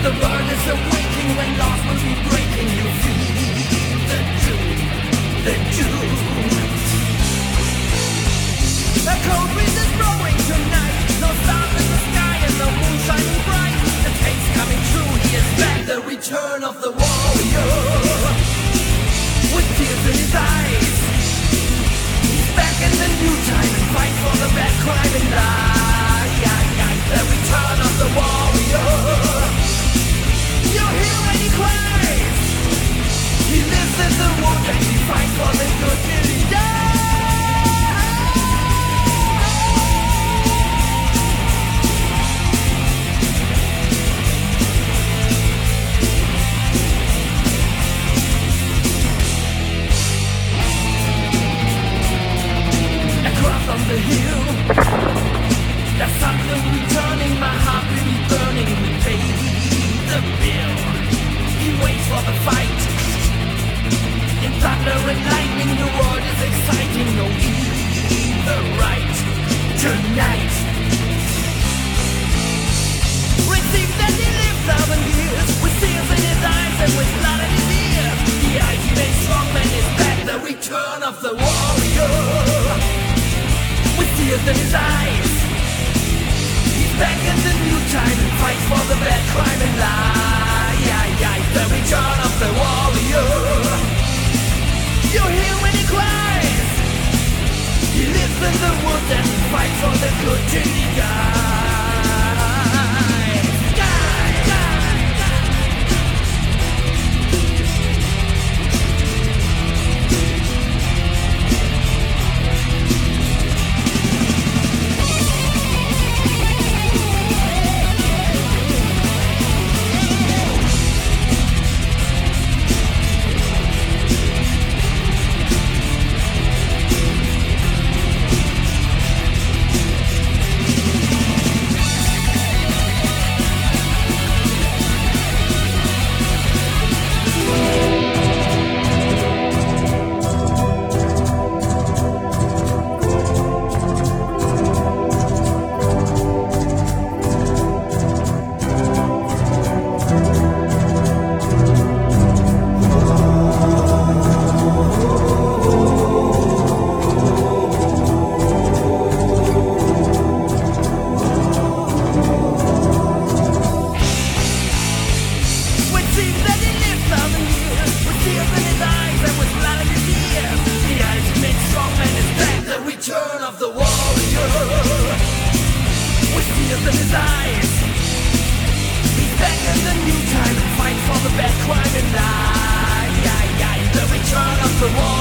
The world is awaking when laws will be breaking. You feel the doom, the doom. The cold breeze is blowing tonight. No stars in the sky and no moon shining bright. The tape's coming true, he is back. The return of the warrior. With tears in his eyes. He's back in the new time and fight for the bad crime and lie. The return of the warrior. You hear when he cries. He lives in the wood and he fights for the good till he dies. Across on the hill, there's something returning, my heart will be burning. We pay the bill. He waits for the fight. In thunder and lightning, the world is exciting. No either right tonight. Receive that he lives 1,000 years with tears in his eyes and with blood in his ears. The ultimate strongman is back. The return of the warrior. With tears in his eyes. Back in the new time and fight for the bad crime and lie. The return of the warrior. You hear when he cries. He lives in the woods and he fights for the good till he dies. The wall.